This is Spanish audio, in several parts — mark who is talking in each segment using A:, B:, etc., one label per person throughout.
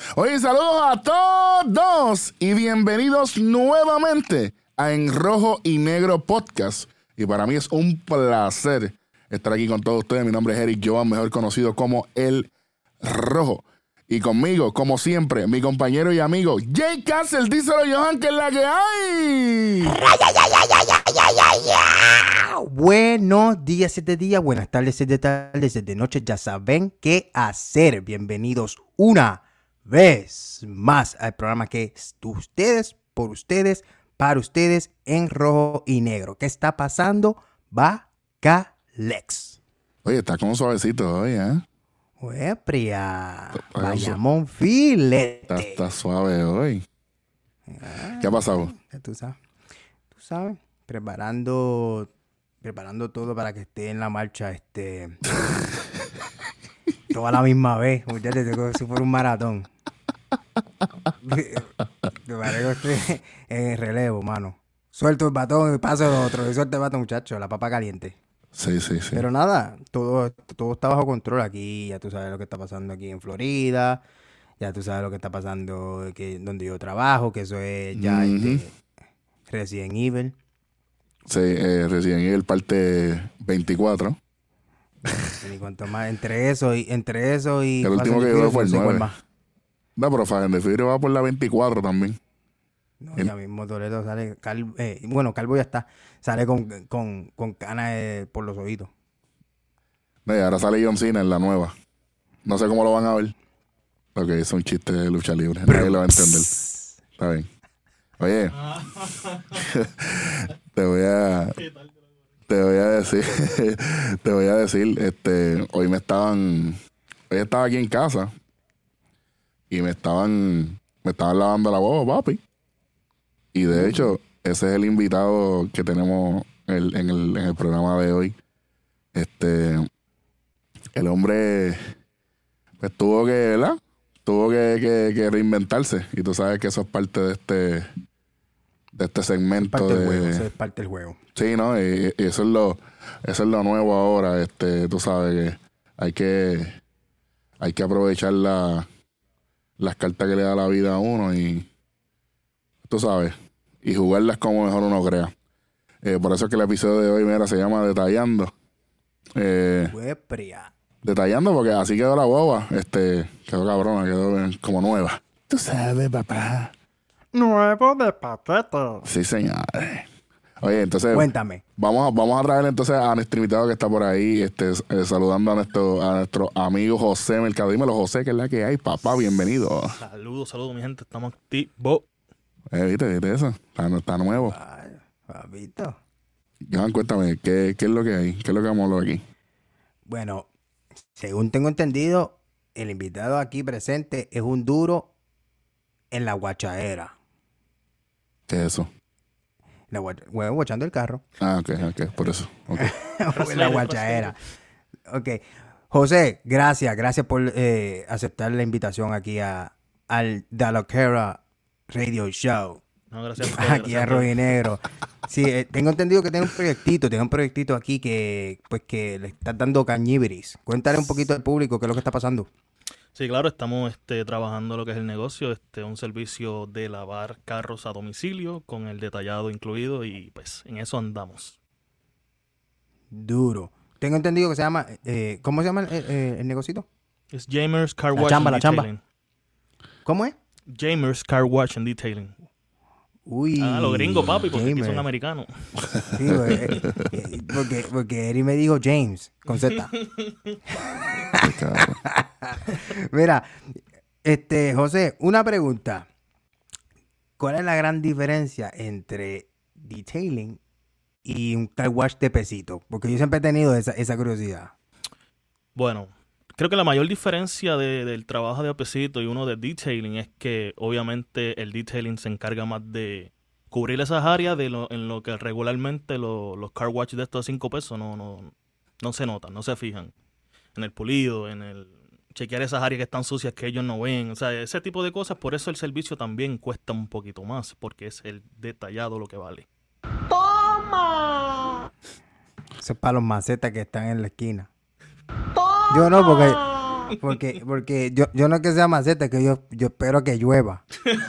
A: Oye, saludos a todos y bienvenidos nuevamente a En Rojo y Negro Podcast. Y para mí es un placer estar aquí con todos ustedes. Mi nombre es Eric Joan, mejor conocido como El Rojo. Y conmigo, como siempre, mi compañero y amigo Jay Castle. Díselo, Johan, que es la que hay.
B: Buenos días, 7 días, buenas tardes, 7 tardes, 7 noches. Ya saben qué hacer. Bienvenidos una vez más al programa que es de ustedes, por ustedes, para ustedes, en rojo y negro. ¿Qué está pasando? Bacalex.
A: Oye, está como suavecito hoy, ¿eh?
B: Pria, vayamos filete.
A: Está suave hoy. ¿Qué ha pasado?
B: Tú sabes, preparando todo para que esté en la marcha, toda la misma vez, muchachos, como si fuera un maratón. Me parece que estoy en relevo, mano. Suelto el batón y paso el otro. Y suelto el batón, muchacho, la papa caliente.
A: Sí.
B: Pero nada, todo está bajo control aquí. Ya tú sabes lo que está pasando aquí en Florida. Ya tú sabes lo que está pasando donde yo trabajo, que eso es ya Resident Evil.
A: Sí, Resident Evil parte 24.
B: Ni cuanto más, entre eso y
A: El último que llegó fue el 9. No, pero Fast and the Furious va por la 24 también.
B: No, ya mismo Toretto sale, Calvo ya está, sale con canas por los oídos.
A: No, y ahora sale John Cena en la nueva. No sé cómo lo van a ver. Ok, es un chiste de lucha libre. Nadie lo va a entender. Está bien. Oye, te voy a decir, hoy estaba aquí en casa y me estaban lavando la boba, papi. Y de hecho, ese es el invitado que tenemos en el programa de hoy. El hombre pues tuvo que reinventarse. Y tú sabes que eso es parte de este segmento.
B: Eso es parte del juego.
A: Sí, ¿no? Y eso es lo nuevo ahora. Tú sabes que hay que aprovechar las cartas que le da la vida a uno y tú sabes, y jugarlas como mejor uno crea. Por eso es que el episodio de hoy, mira, se llama Detallando. Detallando porque así quedó la boba. Quedó cabrona, quedó como nueva. Tú sabes, papá.
B: Nuevo de paquete.
A: Sí, señores. Oye, entonces...
B: Cuéntame.
A: Vamos a traer entonces a nuestro invitado que está por ahí, saludando a nuestro amigo José Mercado. Dímelo, José, que es la que hay, papá, bienvenido.
C: Saludos, mi gente, estamos activos.
A: ¿Viste eso? Está nuevo.
B: Ay, papito.
A: Johan, cuéntame, ¿qué es lo que hay? ¿Qué es lo que vamos a hablar aquí?
B: Bueno, según tengo entendido, el invitado aquí presente es un duro en la guachaera.
A: ¿Qué es eso?
B: Guachando el carro.
A: Ah, ok, por eso. Okay.
B: La guachaera. Ok. José, gracias por aceptar la invitación aquí al The Loquera Radio Show.
C: No, gracias.
B: Aquí a Rojo y Negro. Sí, tengo entendido que tiene un proyectito aquí que le estás dando cañibiris. Cuéntale un poquito al público qué es lo que está pasando.
C: Sí, claro, estamos trabajando lo que es el negocio, un servicio de lavar carros a domicilio con el detallado incluido y pues en eso andamos.
B: Duro. Tengo entendido que se llama, ¿cómo se llama el negocito?
C: Es Jamers Car Wash
B: La chamba. ¿Cómo es?
C: Jamers Car Wash and Detailing.
B: Uy.
C: Los gringos, papi, porque aquí son americanos.
B: Sí, porque Eri me dijo James, con Z. Mira, José, una pregunta. ¿Cuál es la gran diferencia entre detailing y un car wash de pesito? Porque yo siempre he tenido esa curiosidad.
C: Bueno, creo que la mayor diferencia del trabajo de pesito y uno de detailing es que obviamente el detailing se encarga más de cubrir esas áreas en lo que regularmente los car wash de estos 5 pesos no se notan, no se fijan. En el pulido, en el chequear esas áreas que están sucias que ellos no ven. O sea, ese tipo de cosas. Por eso el servicio también cuesta un poquito más, porque es el detallado lo que vale.
B: Eso es para los macetas que están en la esquina. Yo no, porque Porque yo no es que sea maceta, es que yo espero que llueva.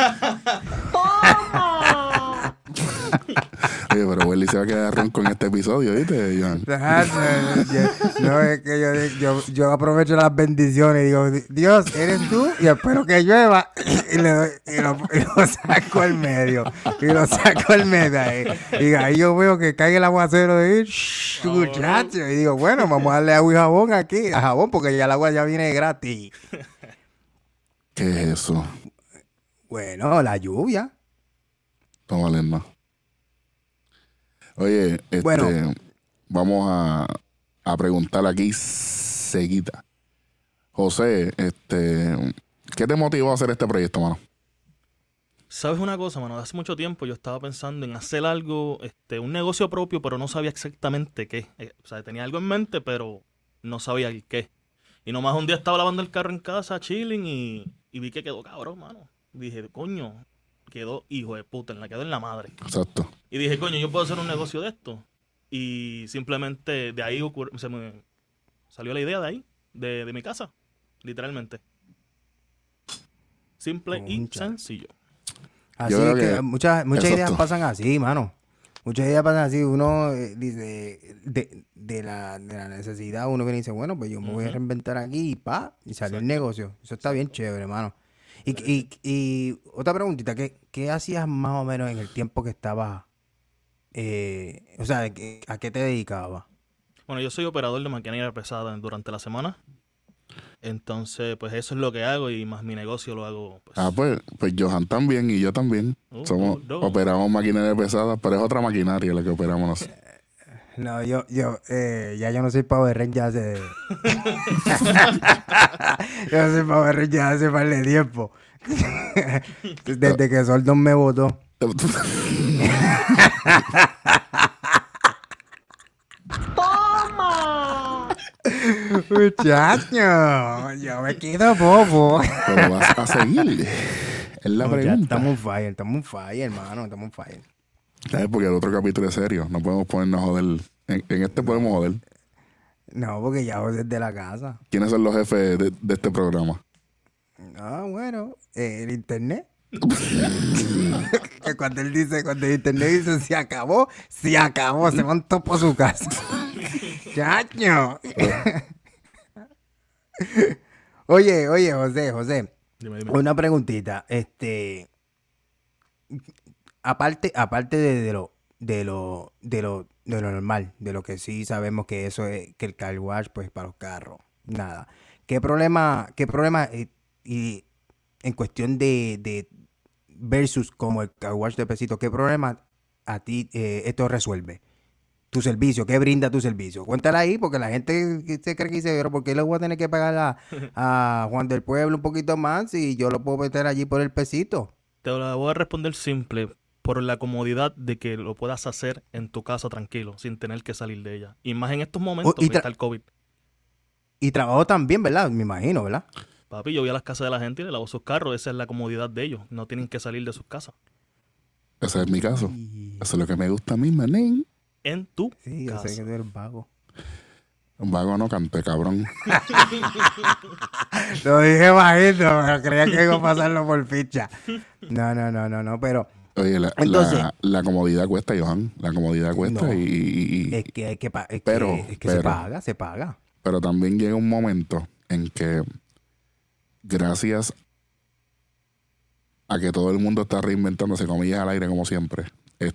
A: Oye, pero Welly se va a quedar ronco en este episodio, ¿viste, Johan?
B: No, es que yo aprovecho las bendiciones y digo, Dios, eres tú, y espero que llueva. Y lo saco al medio. Y lo saco al medio ahí. Y ahí yo veo que cae el aguacero de ir, muchacho. Y digo, bueno, vamos a darle agua y jabón aquí. A jabón, porque ya el agua ya viene gratis.
A: ¿Qué es eso?
B: Bueno, la lluvia.
A: No valen más. Oye,
B: Bueno.
A: vamos a preguntar aquí seguida. José, ¿qué te motivó a hacer este proyecto, mano?
C: ¿Sabes una cosa, mano? Hace mucho tiempo yo estaba pensando en hacer algo, un negocio propio, pero no sabía exactamente qué. O sea, tenía algo en mente, pero no sabía el qué. Y nomás un día estaba lavando el carro en casa, chilling, y vi que quedó cabrón, mano. Dije, coño, quedó hijo de puta, quedó en la madre.
A: Exacto.
C: Y dije, coño, yo puedo hacer un negocio de esto. Y simplemente de ahí se me salió la idea de ahí, de mi casa, literalmente. Simple y sencillo.
B: Así es que muchas ideas
A: exacto.
B: pasan así, mano. Muchas ideas pasan así. Uno dice, de la necesidad, uno viene y dice, bueno, pues yo me voy a reinventar aquí y salió el negocio. Eso está bien chévere, mano. Y otra preguntita, ¿qué hacías más o menos en el tiempo que estabas? O sea, ¿a qué te dedicabas?
C: Bueno, yo soy operador de maquinaria pesada durante la semana. Entonces, pues eso es lo que hago y más mi negocio lo hago.
A: Pues Johan también y yo también. Operamos maquinaria pesada, pero es otra maquinaria la que operamos nosotros.
B: No, ya yo no soy Power Ranger hace... Yo no soy Power Ranger hace par de tiempo. Desde que Soldon me votó.
D: ¡Toma!
B: Muchacho, yo me quedo bobo.
A: Pero vas a seguir. Es la pregunta.
B: Estamos on fire, hermano. Estamos on fire.
A: ¿Sabes? Porque el otro capítulo es serio. No podemos ponernos a joder. En este podemos joder.
B: No, porque ya voy desde la casa.
A: ¿Quiénes son los jefes de este programa?
B: Bueno, el internet. Que cuando el internet dice se acabó, se montó por su casa. ¡Chacho! Oye, José.
C: Dime.
B: Una preguntita. Aparte de lo normal, de lo que sí sabemos que eso es, que el car wash, pues para los carros, nada. ¿Qué problema y en cuestión de versus como el car wash de Pesito, qué problema a ti esto resuelve? Tu servicio, ¿qué brinda tu servicio? Cuéntala ahí, porque la gente se cree que dice, pero ¿por qué le voy a tener que pagar a Juan del Pueblo un poquito más si yo lo puedo meter allí por el Pesito?
C: Te la voy a responder simple, por la comodidad de que lo puedas hacer en tu casa tranquilo, sin tener que salir de ella. Y más en estos momentos que está el COVID.
B: Y trabajo también, ¿verdad? Me imagino, ¿verdad?
C: Papi, yo voy a las casas de la gente y le lavo sus carros. Esa es la comodidad de ellos. No tienen que salir de sus casas.
A: Ese es mi caso. Eso es lo que me gusta a mí, manín.
C: En tu
B: Sí, yo
C: casa.
B: sé que tú eres vago.
A: Un vago no canté, cabrón.
B: Lo dije bajito, pero creía que iba a pasarlo por ficha. No, pero...
A: Oye,
B: Entonces,
A: la comodidad cuesta, Johan. La comodidad cuesta
B: no,
A: y
B: es que
A: pero
B: se paga.
A: Pero también llega un momento en que, gracias a que todo el mundo está reinventándose, comillas al aire como siempre,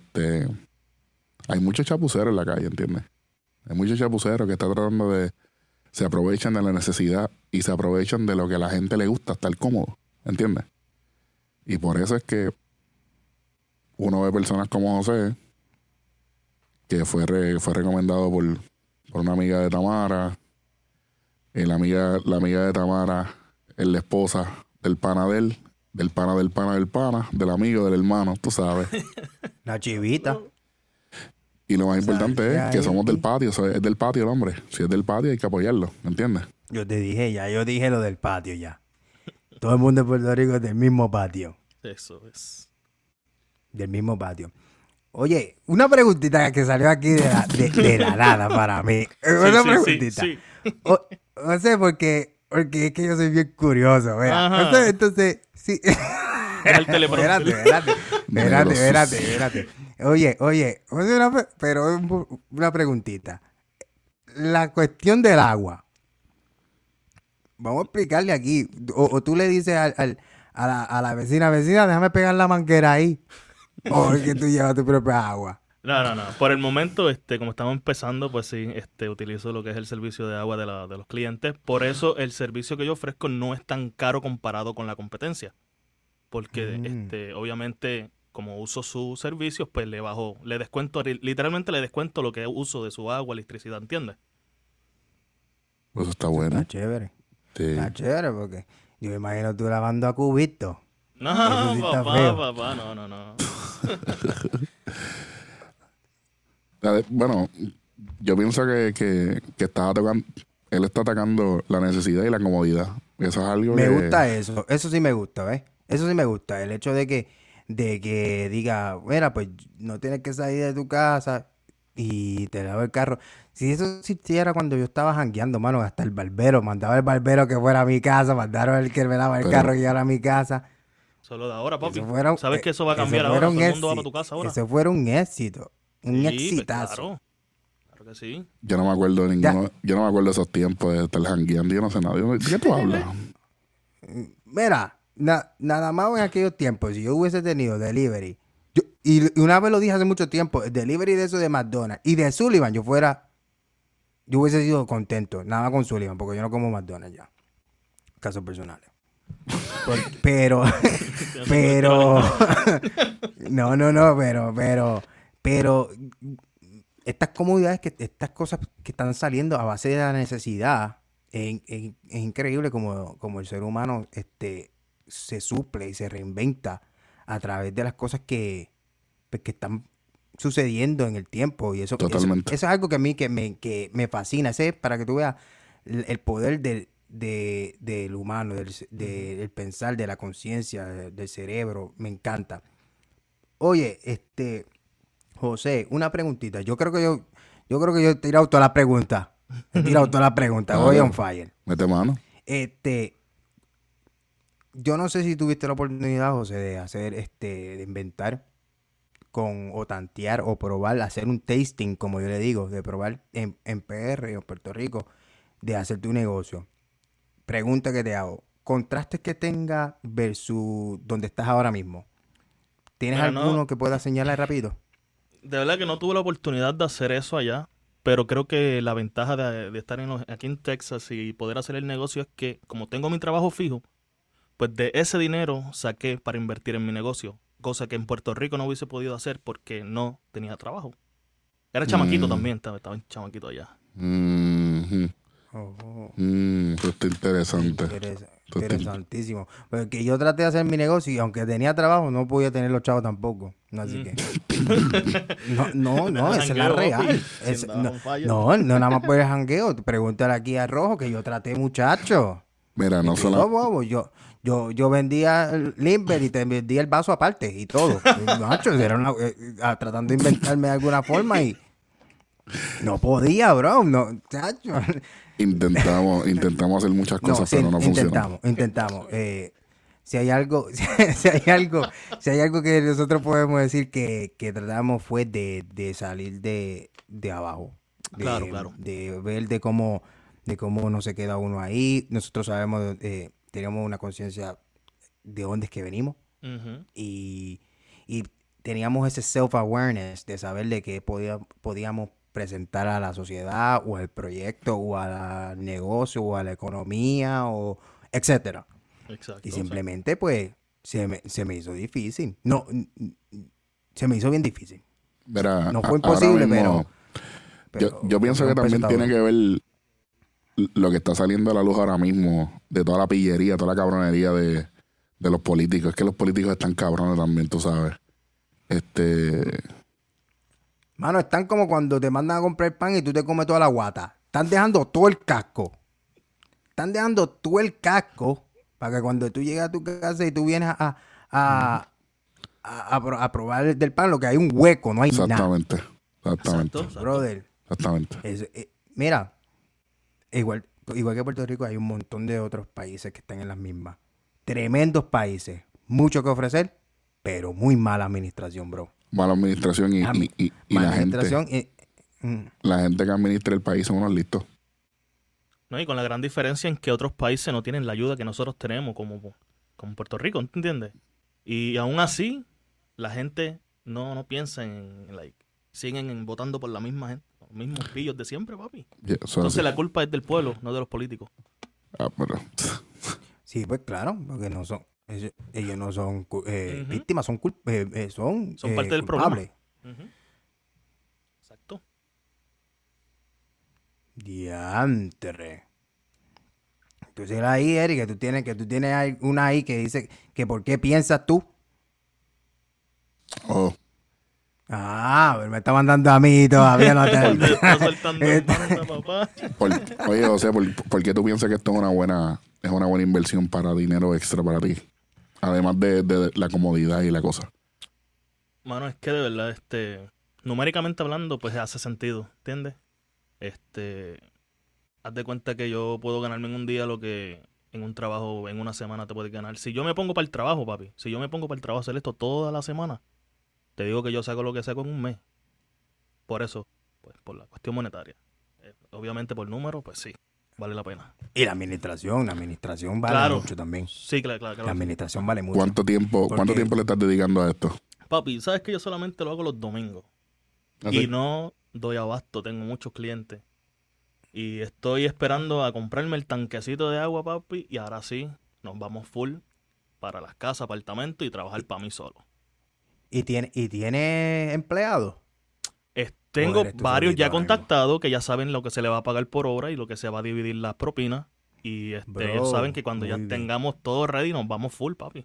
A: hay muchos chapuceros en la calle, ¿entiendes? Hay muchos chapuceros que están tratando de... Se aprovechan de la necesidad y se aprovechan de lo que a la gente le gusta, estar cómodo, ¿entiendes? Y por eso es que uno ve personas como José, que fue recomendado por una amiga de Tamara, y la amiga de Tamara es la esposa del pana de él, del pana del pana del pana, del amigo del hermano, tú sabes.
B: La chivita.
A: Y lo más importante es que
B: ahí-
A: somos del patio, es del patio el hombre. Si es del patio hay que apoyarlo, ¿me entiendes?
B: Yo dije lo del patio ya. Todo el mundo de Puerto Rico es del mismo patio.
C: Eso es.
B: Del mismo patio. Oye, una preguntita que salió aquí de la nada para mí. Una preguntita.
C: Sí.
B: No sé, porque Porque es que yo soy bien curioso, vea.
C: Ajá.
B: Entonces, sí.
C: Es el teleprompter.
B: Espérate. Oye, pero una preguntita. La cuestión del agua. Vamos a explicarle aquí. O tú le dices a la vecina, déjame pegar la manguera ahí. O es que tú llevas tu propia agua.
C: No. Por el momento, como estamos empezando, pues sí, utilizo lo que es el servicio de agua de los clientes. Por eso el servicio que yo ofrezco no es tan caro comparado con la competencia. Porque, obviamente, como uso sus servicios, pues le descuento, literalmente le descuento lo que uso de su agua, electricidad, ¿entiendes?
A: Eso está bueno.
B: Está chévere.
A: Sí.
B: Está chévere porque yo me imagino tú lavando a cubito.
C: No,
B: Eso sí está feo.
C: papá, no.
A: Bueno, yo pienso que estaba tocando, él está atacando la necesidad y la comodidad. Eso es algo
B: Me
A: que...
B: gusta eso. Eso sí me gusta, ¿ves? Eso sí me gusta. El hecho de que diga, mira, pues no tienes que salir de tu casa y te lavo el carro. Si eso existiera cuando yo estaba jangueando, mano, hasta el barbero, mandaba el barbero que fuera a mi casa, mandaron el que me lava el carro que llegara a mi casa.
C: Solo de ahora, papi.
B: Eso
C: ¿Sabes que eso va a cambiar ahora? Todo el mundo va para tu casa ahora.
B: Eso fuera un éxito. Un
C: Sí,
B: exitazo.
C: Claro que sí.
A: Yo no me acuerdo de ninguno, yo no me acuerdo de esos tiempos de estar jangueando, yo no sé nada. ¿De qué tú hablas?
B: Mira, nada más en aquellos tiempos, si yo hubiese tenido delivery, y una vez lo dije hace mucho tiempo, el delivery de eso de McDonald's y de Sullivan, yo hubiese sido contento, nada más con Sullivan, porque yo no como McDonald's ya. Casos personales. Pero, pero, estas comodidades, estas cosas que están saliendo a base de la necesidad, es increíble como el ser humano se suple y se reinventa a través de las cosas que están sucediendo en el tiempo. Y eso es algo que a mí que me fascina. Ese es para que tú veas el poder del humano, del pensar, de la conciencia, del cerebro. Me encanta. Oye, José, una preguntita. Yo creo que yo he tirado todas las preguntas. Voy on fire.
A: Mete mano.
B: Yo no sé si tuviste la oportunidad, José, de hacer, de inventar o tantear o probar, hacer un tasting, como yo le digo, de probar en PR o Puerto Rico, de hacer tu negocio. Pregunta que te hago. Contrastes que tenga versus donde estás ahora mismo. ¿Tienes alguno que pueda señalar rápido?
C: De verdad que no tuve la oportunidad de hacer eso allá, pero creo que la ventaja de estar aquí en Texas y poder hacer el negocio es que, como tengo mi trabajo fijo, pues de ese dinero saqué para invertir en mi negocio, cosa que en Puerto Rico no hubiese podido hacer porque no tenía trabajo. Era chamaquito también, estaba chamaquito allá.
A: Esto está interesante.
B: Interesantísimo. Porque yo traté de hacer mi negocio y aunque tenía trabajo, no podía tener los chavos tampoco. Así que... No, esa es la real. No, nada más por el jangueo. Pregúntale aquí a Rojo que yo traté, muchacho.
A: Mira, no
B: solo... Yo vendía el limber y te vendía el vaso aparte y todo. Macho, era tratando de inventarme de alguna forma y... No podía, bro. No, chacho.
A: Intentamos hacer muchas cosas, pero no funcionó.
B: Intentamos. Si hay algo que nosotros podemos decir que tratamos fue de salir de abajo.
C: Claro.
B: De ver de cómo no se queda uno ahí. Nosotros sabemos, tenemos una conciencia de dónde es que venimos.
C: Uh-huh.
B: Y teníamos ese self-awareness de saber de que podíamos presentar a la sociedad o al proyecto o al negocio o a la economía o etcétera.
C: Exacto.
B: Y simplemente pues se me hizo difícil. No, se me hizo bien difícil.
A: Verá,
B: no fue imposible,
A: mismo,
B: pero
A: yo pienso que también tiene que ver lo que está saliendo a la luz ahora mismo de toda la pillería, toda la cabronería de los políticos. Es que los políticos están cabrones también, tú sabes.
B: Mano, están como cuando te mandan a comprar pan y tú te comes toda la guata. Están dejando todo el casco. Para que cuando tú llegas a tu casa y tú vienes a probar del pan, lo que hay un hueco, no hay nada.
A: Exactamente.
B: Brother.
A: Exactamente.
B: Mira, igual, igual que Puerto Rico, hay un montón de otros países que están en las mismas. Tremendos países, mucho que ofrecer, pero muy mala administración, bro.
A: Mala administración y
B: Mala
A: la gente.
B: administración
A: La gente que administra el país son unos listos.
C: ¿No? Y con la gran diferencia en que otros países no tienen la ayuda que nosotros tenemos, como Puerto Rico, ¿entiendes? Y aún así, la gente no piensa siguen votando por la misma gente, los mismos pillos de siempre, papi.
A: Yeah,
C: Entonces la culpa es del pueblo, no de los políticos.
A: Pero
B: Sí, pues claro, porque no son, ellos no son
C: Ujú.
B: víctimas, son
C: Son parte del
B: culpables.
C: problema. Ujú. Exacto.
B: Diantre. Entonces ahí, Eric, que tú tienes una ahí que dice que por qué piensas tú.
A: oh,
B: Pero me está mandando a mí todavía no
C: Te
B: te...
C: está soltando el manta, papá.
A: oye, José, ¿por qué tú piensas que esto es una buena inversión para dinero extra para ti? Además de la comodidad y la cosa.
C: Mano, es que de verdad, numéricamente hablando, pues hace sentido, ¿entiendes? Haz de cuenta que yo puedo ganarme en un día lo que en un trabajo, en una semana te puedes ganar. Si yo me pongo para el trabajo, papi, si yo me pongo para el trabajo a hacer esto toda la semana, te digo que yo saco lo que saco en un mes. Por eso, pues por la cuestión monetaria. Obviamente por número, pues sí, vale la pena.
B: Y la administración vale
C: Claro.
B: mucho también.
C: Sí, claro.
B: La administración vale mucho.
A: ¿Cuánto tiempo le estás dedicando a esto?
C: Papi, ¿sabes que yo solamente lo hago los domingos?
A: ¿Así?
C: Y no doy abasto, tengo muchos clientes. Y estoy esperando a comprarme el tanquecito de agua, papi, y ahora sí, nos vamos full para las casas, apartamentos y trabajar para mí solo.
B: ¿Y tiene empleados?
C: Tengo
B: eres tú
C: varios
B: solito
C: ya
B: ahora mismo.
C: contactados que ya saben lo que se le va a pagar por hora y lo que se va a dividir las propinas. Y
B: Bro,
C: ellos saben que cuando ya
B: muy bien.
C: tengamos todo ready, nos vamos full, papi.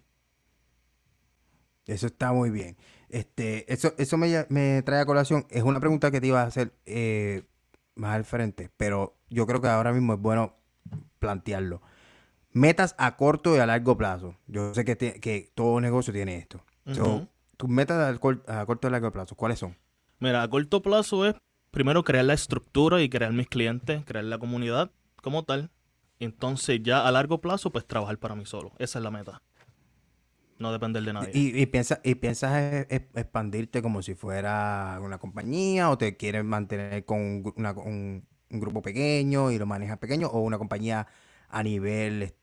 B: Eso está muy bien. Eso me trae a colación. Es una pregunta que te iba a hacer más al frente, pero yo creo que ahora mismo es bueno plantearlo. Metas a corto y a largo plazo. Yo sé que todo negocio tiene esto. So,
C: Ujú.
B: tus metas a corto y a largo plazo, ¿cuáles son?
C: Mira, a corto plazo es primero crear la estructura y crear mis clientes, crear la comunidad como tal. Entonces ya a largo plazo, pues trabajar para mí solo. Esa es la meta. No depender de nadie.
B: ¿Y piensas expandirte como si fuera una compañía o te quieres mantener con un grupo pequeño y lo manejas pequeño o una compañía a nivel,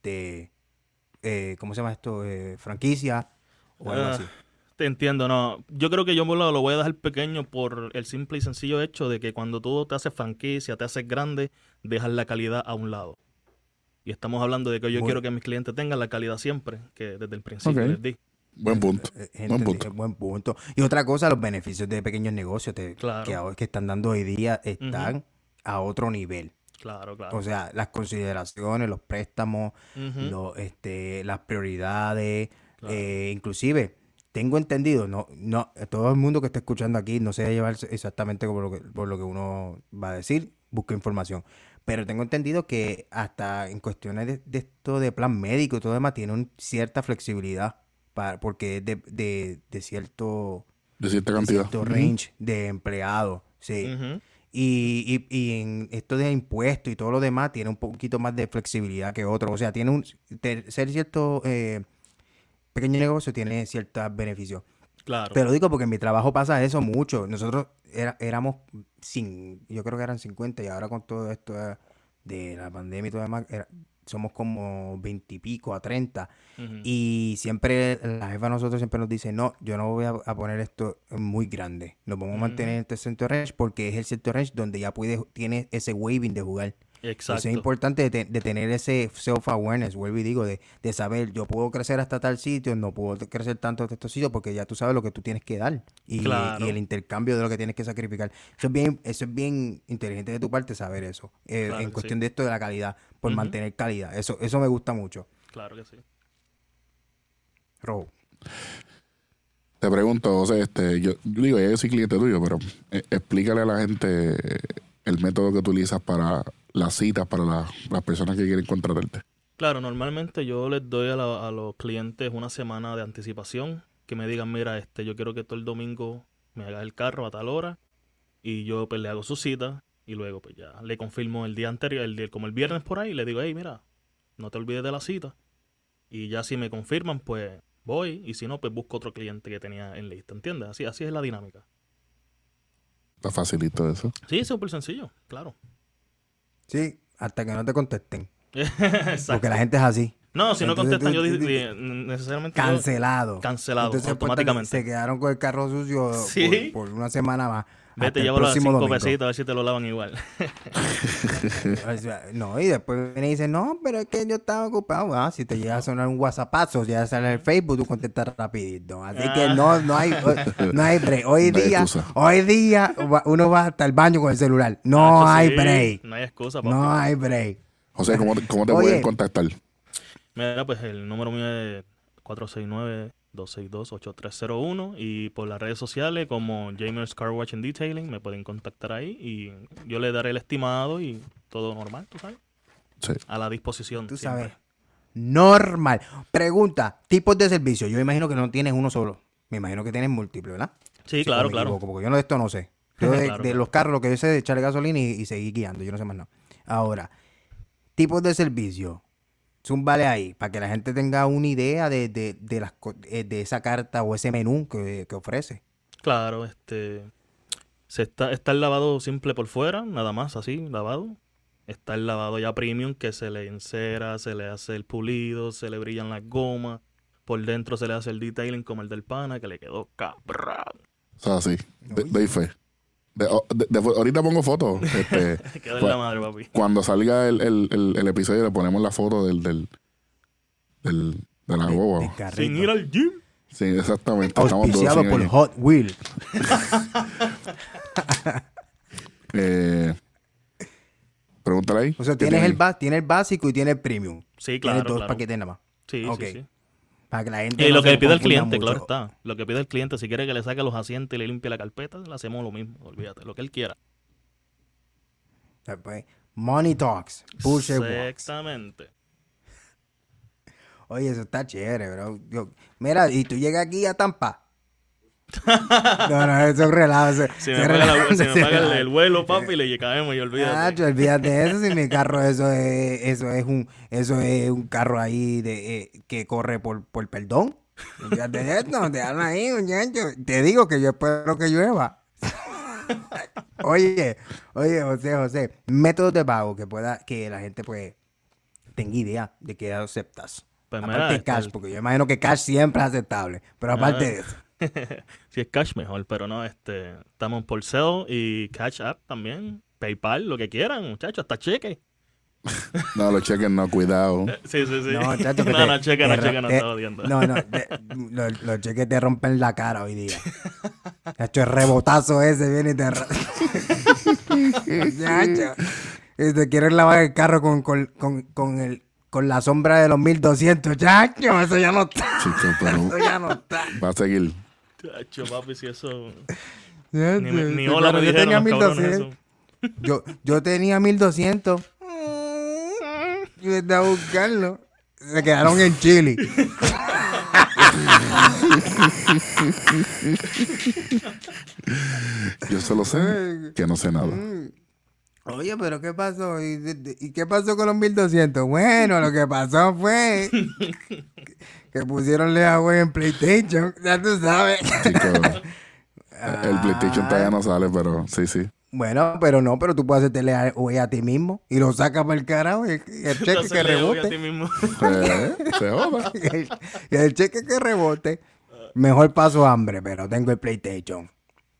B: ¿cómo se llama esto? Franquicia o algo así.
C: Te entiendo, no. Yo creo que yo lo voy a dejar pequeño por el simple y sencillo hecho de que cuando tú te haces franquicia, te haces grande, dejas la calidad a un lado. Y estamos hablando de que yo quiero que mis clientes tengan la calidad siempre, que desde el principio
A: Ok.
C: les di.
A: Buen punto.
B: Buen punto. Y otra cosa, los beneficios de pequeños negocios
C: Claro.
B: que ahora que están dando hoy día están a otro nivel.
C: Claro.
B: O sea, las consideraciones, los préstamos,
C: Ujú.
B: las prioridades,
C: Claro.
B: inclusive tengo entendido, no, todo el mundo que está escuchando aquí no se debe llevar exactamente por lo que uno va a decir, busca información. Pero tengo entendido que hasta en cuestiones de esto de plan médico y todo demás tiene cierta flexibilidad porque es de cierto
A: De cierta cantidad.
B: cierto range de empleados, sí.
C: Ujú.
B: Y en esto de impuestos y todo lo demás tiene un poquito más de flexibilidad que otro. O sea, ser cierto pequeño negocio tiene ciertos beneficios.
C: Claro.
B: Pero digo porque en mi trabajo pasa eso mucho. Nosotros éramos, yo creo que eran 50 y ahora con todo esto de la pandemia y todo demás, somos como 20 y pico a 30.
C: Ujú.
B: Y siempre la jefa de nosotros siempre nos dice, no, yo no voy a poner esto muy grande. Lo vamos a mantener en este center range porque es el center range donde ya tiene ese waiving de jugar.
C: Exacto.
B: Eso es importante de tener ese self-awareness, vuelvo y digo, de saber, yo puedo crecer hasta tal sitio, no puedo crecer tanto hasta estos sitios porque ya tú sabes lo que tú tienes que dar y,
C: Claro.
B: y el intercambio de lo que tienes que sacrificar. Eso es bien inteligente de tu parte saber eso,
C: Claro
B: en
C: que
B: cuestión
C: sí.
B: de esto de la calidad, por
C: Ujú.
B: mantener calidad. Eso me gusta mucho.
C: Claro que sí.
B: Robo.
A: Te pregunto, José, yo digo, ya yo soy cliente tuyo, pero explícale a la gente el método que utilizas para las citas, para las personas que quieren contratarte.
C: Claro, normalmente yo les doy a los clientes una semana de anticipación, que me digan, mira, yo quiero que todo el domingo me hagas el carro a tal hora y yo pues le hago su cita Y luego pues ya le confirmo el día anterior, como el viernes por ahí, le digo, hey, mira, no te olvides de la cita. Y ya si me confirman, pues voy. Y si no, pues busco otro cliente que tenía en lista, ¿entiendes? Así es la dinámica.
A: Está facilito eso.
C: Sí, súper sencillo, claro.
B: Sí, hasta que no te contesten.
C: Exacto.
B: Porque la gente es así.
C: No, si no
B: Entonces,
C: contestan, yo necesariamente...
B: Cancelado.
C: Cancelado,
B: Entonces,
C: automáticamente.
B: Se quedaron con el carro sucio
C: Sí.
B: por una semana más.
C: Vete, llévalo a 5 pesitos a ver si te lo lavan igual.
B: No, y después viene y dice, no, pero es que yo estaba ocupado. Ah, si te llega a sonar un WhatsAppazo, ya sale en el Facebook, tú contestas rapidito. Así que no hay break. Hoy día uno va hasta el baño con el celular. No hay break.
C: No hay excusa, papi.
B: No hay break.
A: José, ¿cómo te pueden contactar?
C: Mira, pues el número mío es 469-262-8301 y por las redes sociales como Jamers Car Wash and Detailing me pueden contactar ahí y yo le daré el estimado y todo normal, ¿tú sabes?
A: Sí.
C: A la disposición.
B: Tú
C: siempre.
B: sabes. Normal. Pregunta, tipos de servicio. Yo imagino que no tienes uno solo. Me imagino que tienes múltiples, ¿verdad?
C: Sí, claro, claro.
B: Porque yo de esto no sé. Yo de
C: Claro.
B: los carros lo que yo sé es echarle gasolina y seguir guiando. Yo no sé más nada. Ahora, tipos de servicio. Zúmbale ahí, para que la gente tenga una idea de esa carta o ese menú que ofrece.
C: Claro, está el lavado simple por fuera, nada más así, lavado. Está el lavado ya premium que se le encera, se le hace el pulido, se le brillan las gomas. Por dentro se le hace el detailing como el del pana que le quedó cabrón.
A: O sea, sí. Doy fe. Ahorita pongo fotos.
C: Quedó en la madre, papi.
A: Cuando salga el episodio le ponemos la foto de la guagua.
C: Sin ir al gym.
A: Sí, exactamente.
B: Auspiciado por Hot Wheels.
A: Pregúntale ahí.
B: O sea, tiene el básico y tiene el premium.
C: Sí, claro.
B: Tienes dos
C: claro.
B: paquetes nada más.
C: Sí,
B: Okay.
C: sí.
B: Para que la gente
C: Y
B: no
C: lo que
B: se
C: le pide el
B: confunda
C: cliente,
B: mucho.
C: claro está. Lo que pide el cliente, si quiere que le saque los asientos y le limpie la carpeta, le hacemos lo mismo. Olvídate, lo que él quiera.
B: Pues, Money Talks. Push it walks.
C: Exactamente.
B: Oye, eso está chévere, bro. Mira, y tú llegas aquí a Tampa. No, eso es un relajo.
C: Si me paga el vuelo, papi, le caemos y olvídate.
B: Olvídate de eso. Si mi carro, eso es un carro ahí que corre por perdón. Olvídate de esto, te hablan ahí, muchacho. Te digo que yo espero que llueva. Oye, José, métodos de pago que la gente pues tenga idea de que aceptas.
C: Pues
B: Aparte
C: mira,
B: de cash, porque yo imagino que cash siempre es aceptable. Pero aparte de eso.
C: Si es cash mejor, pero no, estamos por Zelle y Cash App también, PayPal, lo que quieran, muchachos, hasta cheque.
A: No, los cheques no, cuidado.
C: Sí.
B: No, chacho, que
C: no, cheque no estaba odiando.
B: No, los cheques te rompen la cara hoy día. Chacho, el rebotazo ese viene y te... Chacho. Y te quieren lavar el carro con la sombra de los 1200. Chacho, eso ya no está.
A: Chico, pero
B: Eso ya no está.
A: va a seguir.
C: Chacho, papi, si eso...
B: Chacho,
C: Ni hola me
B: yo
C: dijeron
B: tenía
C: los cabrones
B: 1200.
C: eso.
B: Yo tenía 1200. Yo estaba a buscarlo. Se quedaron en Chile.
A: Yo solo sé que no sé nada.
B: Oye, pero ¿qué pasó? ¿Y qué pasó con los 1200? Bueno, lo que pasó fue que pusieron Leaway en PlayStation. Ya tú sabes.
A: Chico, el PlayStation todavía no sale, pero sí.
B: Bueno, pero tú puedes hacerte Leaway a ti mismo y lo sacas para el carajo y el cheque que
C: A ti
B: rebote.
C: mismo.
A: Se joda.
B: Y el cheque que rebote. Mejor paso hambre, pero tengo el PlayStation.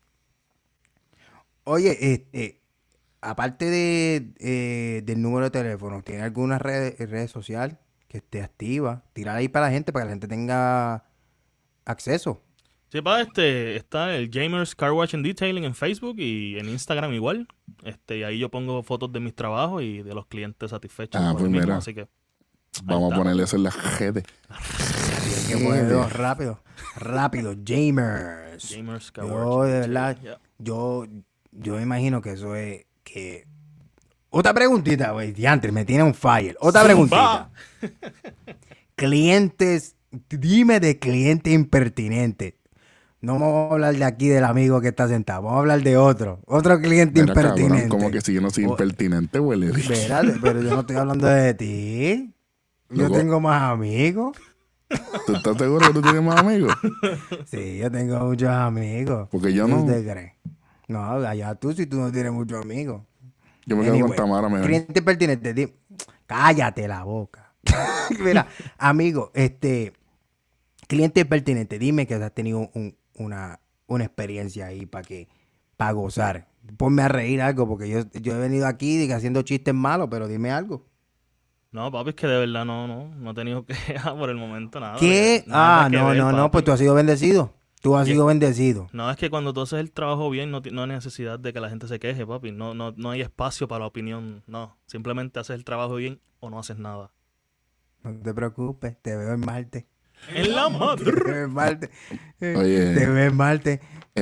B: Oye, aparte del número de teléfono, ¿tiene alguna red social que esté activa? Tirar ahí para la gente, para que la gente tenga acceso.
C: Sí, pa, está el Jamers Car Wash and Detailing en Facebook y en Instagram igual. Y ahí yo pongo fotos de mis trabajos y de los clientes satisfechos.
A: Ah,
C: por
A: pues
C: el mismo,
A: mira.
C: así que
A: Vamos a ponerle eso en las redes.
B: Hay que ponerlo rápido. Jamers.
C: Jamers Car
B: Yo,
C: Wash and
B: de verdad,
C: Detailing, yeah.
B: yo me imagino que eso es que... Otra preguntita, güey, diantre, me tiene un fire. Otra preguntita. Clientes, dime de cliente impertinente. No vamos a hablar de aquí del amigo que está sentado. Vamos a hablar de otro cliente
A: Mira, cabrón,
B: impertinente.
A: como que si yo no soy impertinente, huele.
B: Espérate, pero yo no estoy hablando de ti. Yo
A: Loco.
B: tengo más amigos.
A: ¿Tú estás seguro que tú tienes más amigos?
B: Sí, yo tengo muchos amigos.
A: Porque yo
B: ¿Qué
A: no.
B: usted cree? No, allá tú si tú no tienes muchos amigos.
A: Yo me quedo
B: Anyway,
A: con Tamara mejor.
B: cliente impertinente. Cállate la boca. Mira, amigo, cliente impertinente, dime que has tenido una experiencia ahí para gozar. Ponme a reír algo, porque yo he venido aquí diga, haciendo chistes malos, pero dime algo.
C: No, papi, es que de verdad no he tenido queja por el momento, nada.
B: ¿Qué?
C: Nada que ver,
B: No,
C: papi.
B: pues tú has sido bendecido. Tú has sido bendecido.
C: No, es que cuando tú haces el trabajo bien, no hay necesidad de que la gente se queje, papi. No hay espacio para la opinión, no. Simplemente haces el trabajo bien o no haces nada.
B: No te preocupes, te veo en martes.
C: En la
B: Te
C: madre.
B: veo en martes.
A: Oye.
B: Te veo en martes.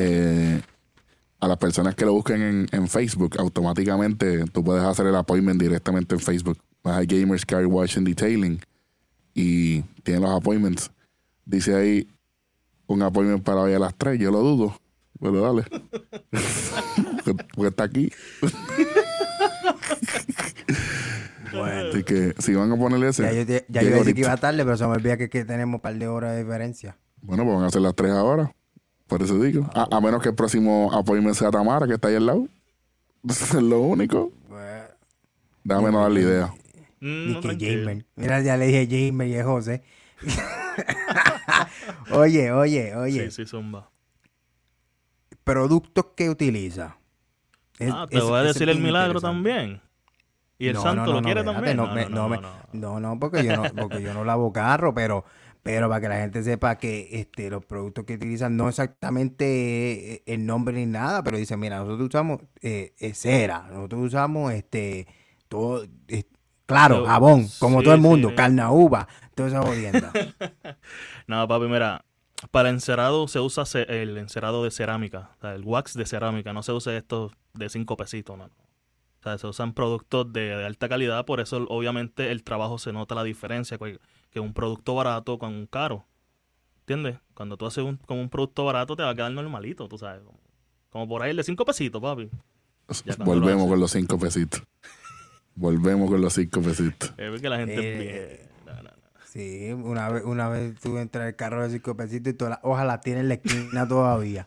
A: A las personas que lo busquen en Facebook, automáticamente tú puedes hacer el appointment directamente en Facebook. Vas a Gamers Car Wash and Detailing y tienen los appointments. Dice ahí un appointment para hoy a las 3. Yo lo dudo, pero dale. Porque está aquí.
B: Bueno.
A: Así que si van a ponerle ese.
B: Ya yo
A: llega
B: iba a decir
A: ahorita.
B: que iba tarde, pero se me olvida que tenemos un par de horas de diferencia.
A: Bueno, pues van a hacer las 3 ahora. Por eso digo. A menos que el próximo appointment sea Tamara, que está ahí al lado. Es lo único.
B: Bueno,
A: Déjame no dar la idea.
B: ni que
C: Tranquilo.
B: Jamer. Mira, ya le dije Jamer y es José. Oye.
C: Sí, zumba.
B: Productos que utiliza.
C: Te voy a
B: Ese
C: decir el
B: bien
C: milagro
B: interesante.
C: también. ¿Y el
B: No,
C: santo lo quiere
B: espérate,
C: también?
B: No, porque yo no lavo carro, pero para que la gente sepa que los productos que utilizan no exactamente el nombre ni nada, pero dicen, mira, nosotros usamos cera, nosotros usamos todo, claro,
C: Pero,
B: jabón, como
C: sí,
B: todo el mundo,
C: sí.
B: carnaúba, toda esa jodienda.
C: No, papi, mira. Para encerado se usa el encerado de cerámica, o sea, el wax de cerámica. No se usa esto de 5 pesitos, no. O sea, se usan productos de alta calidad, por eso obviamente el trabajo se nota la diferencia que un producto barato con un caro. ¿Entiendes? Cuando tú haces con un producto barato te va a quedar normalito, tú sabes. Como por ahí el de 5 pesitos, papi. Ya cuando lo
A: Volvemos
C: haces.
A: con los 5 pesitos. Volvemos con los 5 pesitos.
C: Es que la gente es bien. No.
B: Sí, una vez tú entras al carro de 5 pesitos y todas las hojas las tienes en la esquina todavía.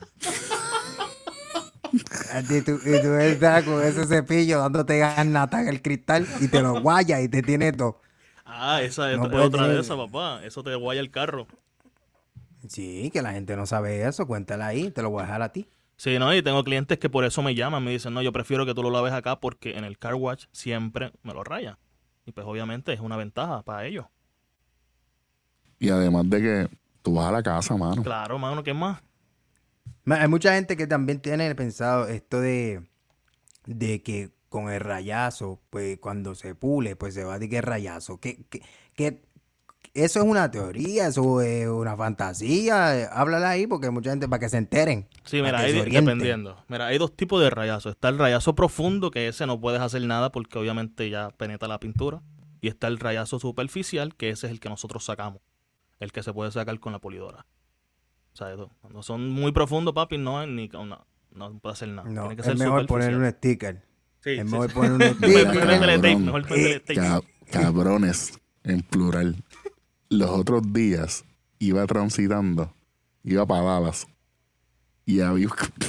B: Y tú estás con ese cepillo dándote garnata en el cristal y te lo guayas y te tiene todo.
C: Esa es
B: No
C: es
B: puede
C: otra de
B: ser.
C: esas, papá. Eso te guaya el carro.
B: Sí, que la gente no sabe eso, cuéntala ahí, te lo voy a dejar a ti.
C: Sí, no, y tengo clientes que por eso me llaman, me dicen, no, yo prefiero que tú lo laves acá porque en el car wash siempre me lo raya. Y pues obviamente es una ventaja para ellos.
A: Y además de que tú vas a la casa, mano.
C: Claro, mano, ¿qué más?
B: Hay mucha gente que también tiene pensado esto de que con el rayazo, pues cuando se pule, pues se va a decir que es rayazo. Que eso es una teoría, eso es una fantasía. Háblala ahí porque hay mucha gente para que se enteren.
C: Sí,
B: para
C: mira,
B: que se orienten.
C: dependiendo. Mira, hay dos tipos de rayazo. Está el rayazo profundo, que ese no puedes hacer nada porque obviamente ya penetra la pintura. Y está el rayazo superficial, que ese es el que nosotros sacamos. El que se puede sacar con la polidora. O sea, cuando son muy profundos, papi, no puede hacer nada.
B: No,
C: Tiene que
B: es
C: ser
B: mejor poner
C: superficial.
B: un sticker.
C: Sí,
B: Es
C: sí,
B: mejor
C: sí.
B: poner un
C: Mejor
B: sticker.
C: ponerle tape,
A: Cabrón.
C: mejor ponerle tape.
A: Cabrones, en plural. Los otros días iba transitando, iba para Dallas y había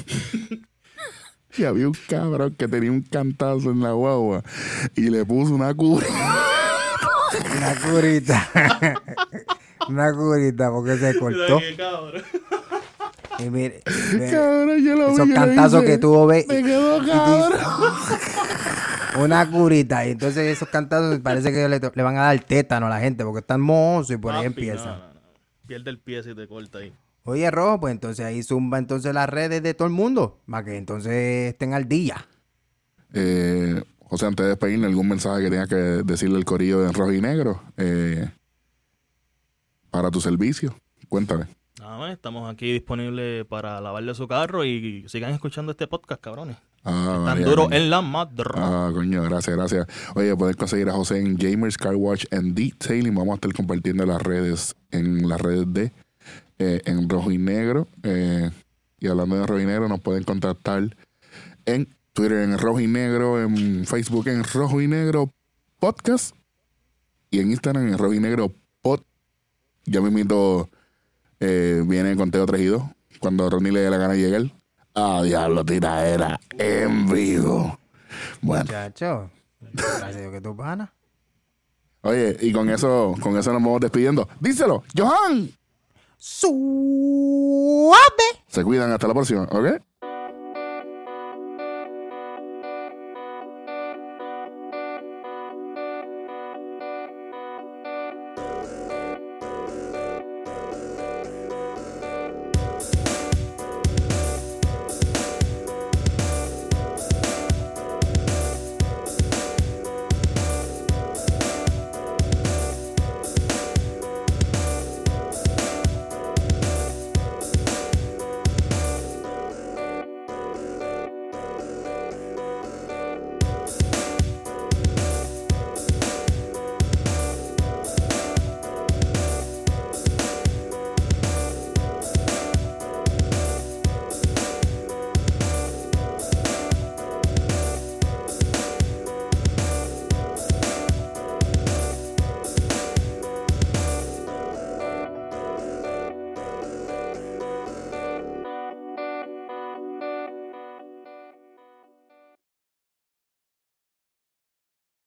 A: y había un cabrón que tenía un cantazo en la guagua y le puso una cura.
B: Una curita. Una curita porque se cortó.
C: Qué cabrón.
B: Y mire,
A: Cabrón, yo lo vi,
B: esos
A: yo
B: cantazos
A: dije,
B: que tú ves.
A: me quedó
B: y tú
A: cabrón.
B: dices, una curita. Y entonces esos cantazos parece que le van a dar tétano a la gente porque están mohosos y por ahí
C: Papi,
B: empiezan.
C: no. Pierde el pie si te corta ahí.
B: Oye, Rojo, pues entonces ahí zumba entonces las redes de todo el mundo para que entonces estén al día.
A: José, antes de despedirme, ¿algún mensaje que tengas que decirle al corillo de Rojo y Negro para tu servicio? Cuéntame.
C: Nada más, estamos aquí disponibles para lavarle su carro y sigan escuchando este podcast, cabrones. Tan
A: María,
C: duro
A: coño.
C: en la madre.
A: Coño, gracias. Oye, pueden conseguir a José en Gamers Car Wash and Detailing. Vamos a estar compartiendo en las redes de en Rojo y Negro. Y hablando de Rojo y Negro, nos pueden contactar en Twitter en Rojo y Negro, en Facebook en Rojo y Negro Podcast y en Instagram en Rojo y Negro Pod. Ya mismito viene con Teo 3 y 2 cuando a Ronnie le dé la gana de llegar. Diablo, tiraera en vivo. Bueno.
B: Muchacho, gracias a Dios que tú pana.
A: Oye, y con eso nos vamos despidiendo. Díselo, Johan.
B: Suave.
A: Se cuidan, hasta la próxima, ¿ok?